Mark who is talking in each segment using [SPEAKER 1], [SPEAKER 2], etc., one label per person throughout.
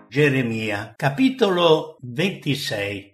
[SPEAKER 1] Geremia, capitolo 26.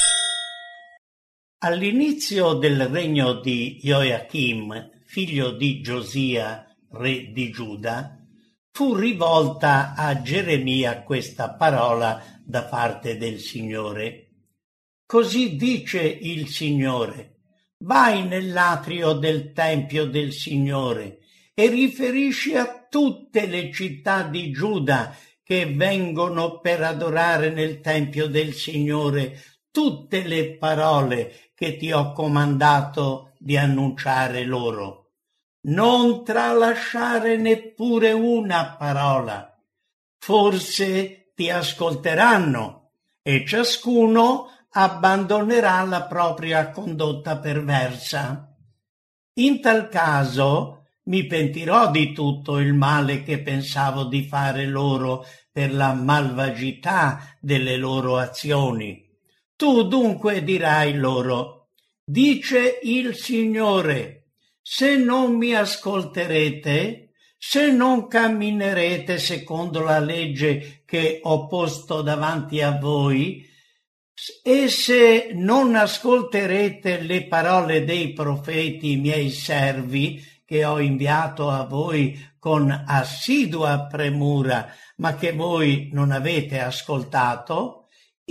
[SPEAKER 1] All'inizio del regno di Joachim, figlio di Giosia, re di Giuda, fu rivolta a Geremia questa parola da parte del Signore. Così dice il Signore: vai nell'atrio del Tempio del Signore e riferisci a tutte le città di Giuda che vengono per adorare nel Tempio del Signore tutte le parole che ti ho comandato di annunciare loro. Non tralasciare neppure una parola. Forse ti ascolteranno e ciascuno abbandonerà la propria condotta perversa. In tal caso mi pentirò di tutto il male che pensavo di fare loro per la malvagità delle loro azioni. Tu dunque dirai loro: dice il Signore, se non mi ascolterete, se non camminerete secondo la legge che ho posto davanti a voi, e se non ascolterete le parole dei profeti miei servi, che ho inviato a voi con assidua premura, ma che voi non avete ascoltato,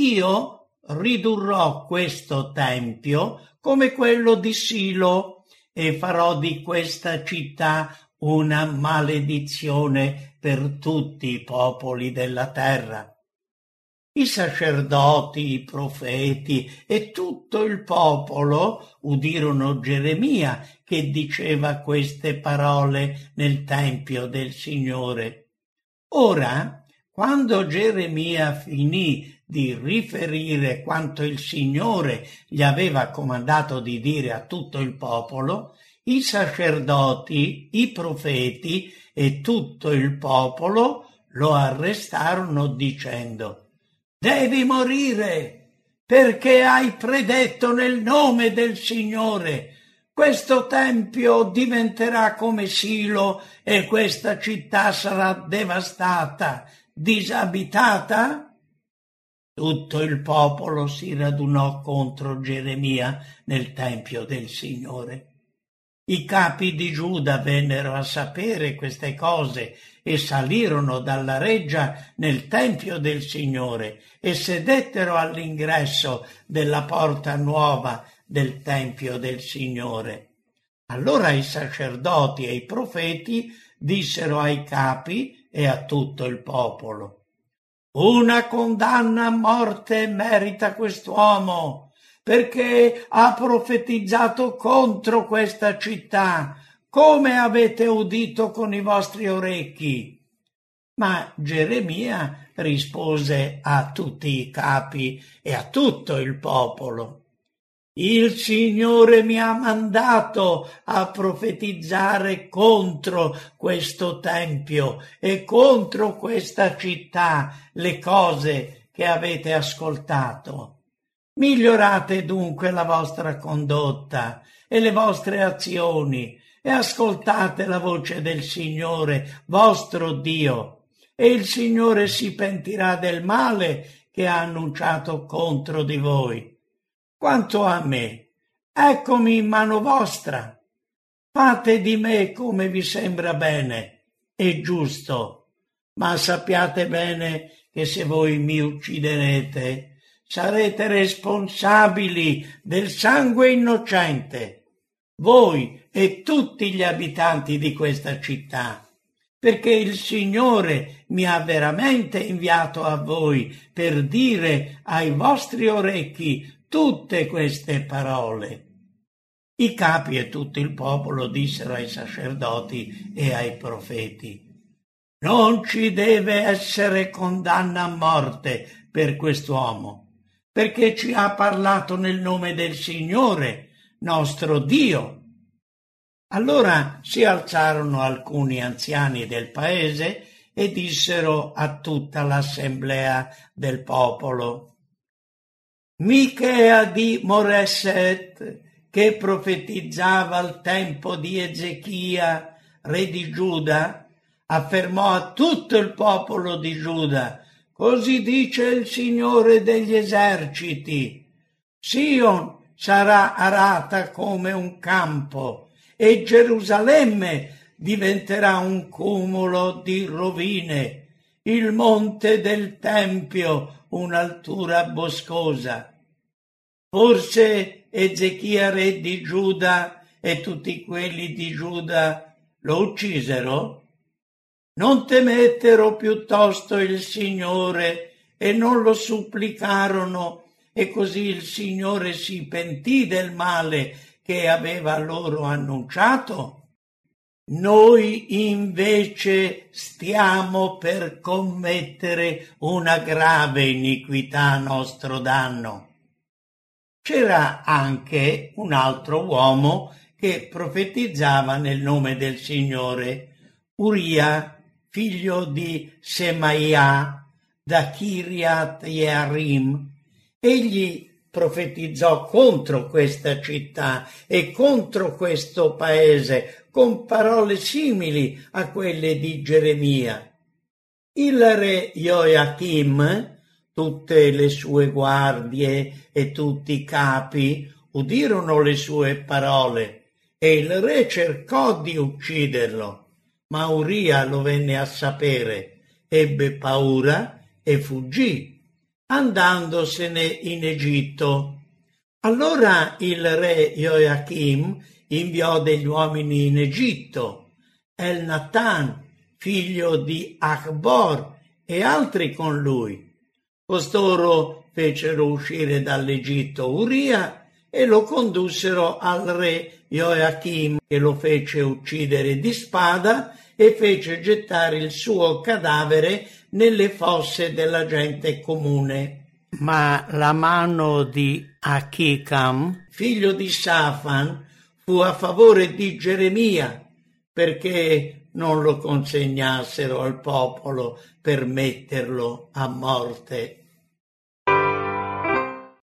[SPEAKER 1] io ridurrò questo tempio come quello di Silo e farò di questa città una maledizione per tutti i popoli della terra. I sacerdoti, i profeti e tutto il popolo udirono Geremia che diceva queste parole nel Tempio del Signore. Ora, quando Geremia finì di riferire quanto il Signore gli aveva comandato di dire a tutto il popolo, i sacerdoti, i profeti e tutto il popolo lo arrestarono dicendo: devi morire, perché hai predetto nel nome del Signore. Questo tempio diventerà come Silo e questa città sarà devastata, disabitata. Tutto il popolo si radunò contro Geremia nel Tempio del Signore. I capi di Giuda vennero a sapere queste cose e salirono dalla reggia nel Tempio del Signore e sedettero all'ingresso della porta nuova del Tempio del Signore. Allora i sacerdoti e i profeti dissero ai capi e a tutto il popolo: una condanna a morte merita quest'uomo, perché ha profetizzato contro questa città, come avete udito con i vostri orecchi. Ma Geremia rispose a tutti i capi e a tutto il popolo: il Signore mi ha mandato a profetizzare contro questo tempio e contro questa città le cose che avete ascoltato. Migliorate dunque la vostra condotta e le vostre azioni e ascoltate la voce del Signore vostro Dio, e il Signore si pentirà del male che ha annunciato contro di voi. Quanto a me, eccomi in mano vostra. Fate di me come vi sembra bene e giusto, ma sappiate bene che se voi mi ucciderete, sarete responsabili del sangue innocente, voi e tutti gli abitanti di questa città, perché il Signore mi ha veramente inviato a voi per dire ai vostri orecchi tutte queste parole. I capi e tutto il popolo dissero ai sacerdoti e ai profeti: non ci deve essere condanna a morte per quest'uomo, perché ci ha parlato nel nome del Signore, nostro Dio. Allora si alzarono alcuni anziani del paese e dissero a tutta l'assemblea del popolo: Michea di Moreset, che profetizzava al tempo di Ezechia, re di Giuda, affermò a tutto il popolo di Giuda Così dice il Signore degli eserciti. Sion sarà arata come un campo e Gerusalemme diventerà un cumulo di rovine, il monte del Tempio un'altura boscosa. Forse Ezechia re di Giuda e tutti quelli di Giuda lo uccisero? Non temettero piuttosto il Signore e non lo supplicarono, e così il Signore si pentì del male che aveva loro annunciato? Noi invece stiamo per commettere una grave iniquità a nostro danno. C'era anche un altro uomo che profetizzava nel nome del Signore, Uria, figlio di Semaia, da Kiriat Jearim. Egli profetizzò contro questa città e contro questo paese con parole simili a quelle di Geremia. Il re Joachim, tutte le sue guardie e tutti i capi udirono le sue parole e il re cercò di ucciderlo. Ma Uria lo venne a sapere, ebbe paura e fuggì, andandosene in Egitto. Allora il re Joachim inviò degli uomini in Egitto, Elnatan, figlio di Achbor, e altri con lui. Costoro fecero uscire dall'Egitto Uria e lo condussero al re Joachim, che lo fece uccidere di spada e fece gettare il suo cadavere nelle fosse della gente comune. Ma la mano di Achicam, figlio di Safan, fu a favore di Geremia, perché non lo consegnassero al popolo per metterlo a morte.